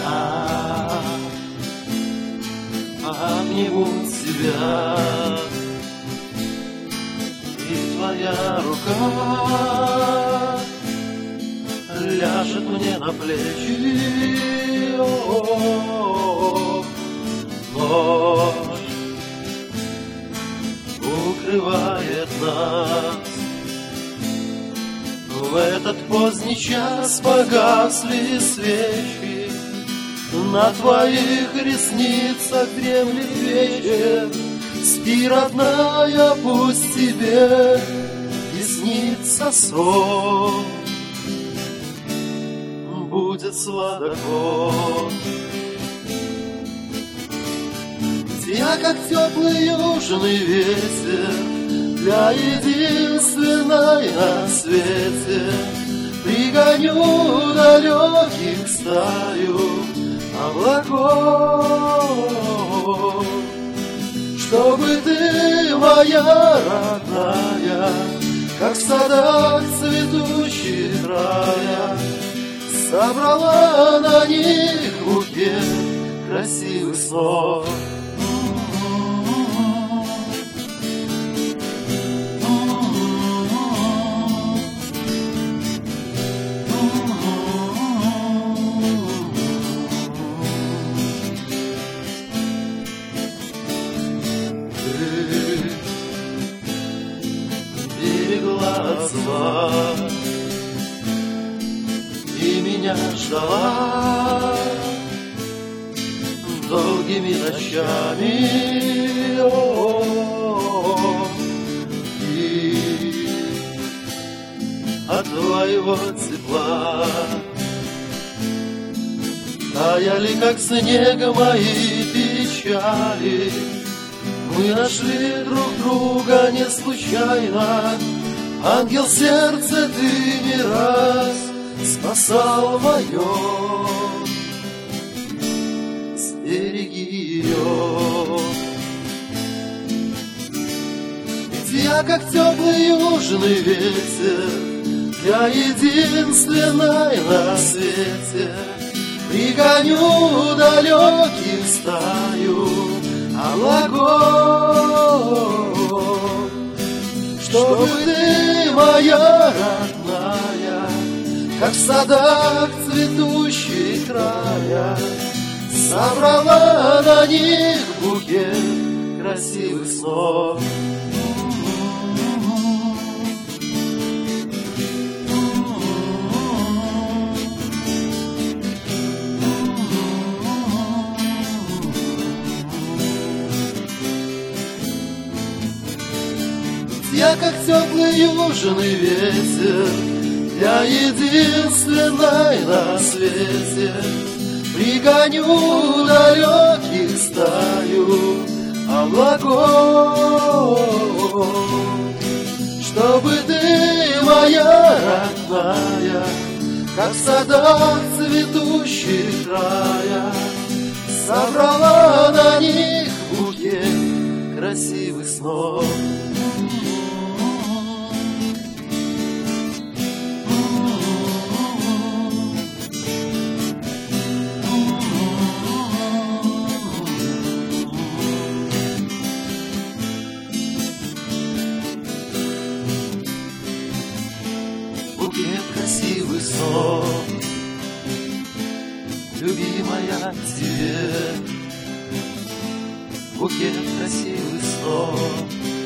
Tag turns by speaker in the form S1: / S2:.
S1: обниму тебя, и твоя рука ляжет мне на плечи. Ночь укрывает нас. В этот поздний час погасли свечи, на твоих ресницах дремлет вечер. Спи, родная, пусть тебе и снится сон, будет сладок он. Я, как теплый южный ветер, для единственной на свете пригоню далеких стаю облаков, чтобы ты, моя родная, как в садах цветущих рая, собрала на них букет красивых снов. И меня ждала долгими ночами, и от твоего тепла таяли, как снег, мои печали. Мы нашли друг друга не случайно. Ангел сердца, ты не раз спасал мое. Сбереги ее. Ведь я, как теплый южный ветер, для единственной на свете пригоню далеких стаю облаков, чтобы ты, моя родная, как в садах цветущих края, собрала на них букет красивых снов. Я, как теплый южный ветер, для единственной на свете пригоню далеких стаю облаков, чтобы ты, моя родная, как в садах цветущих края, собрала на них букет красивых снов. Букет красивых снов, любимая, тебе. Букет красивых снов.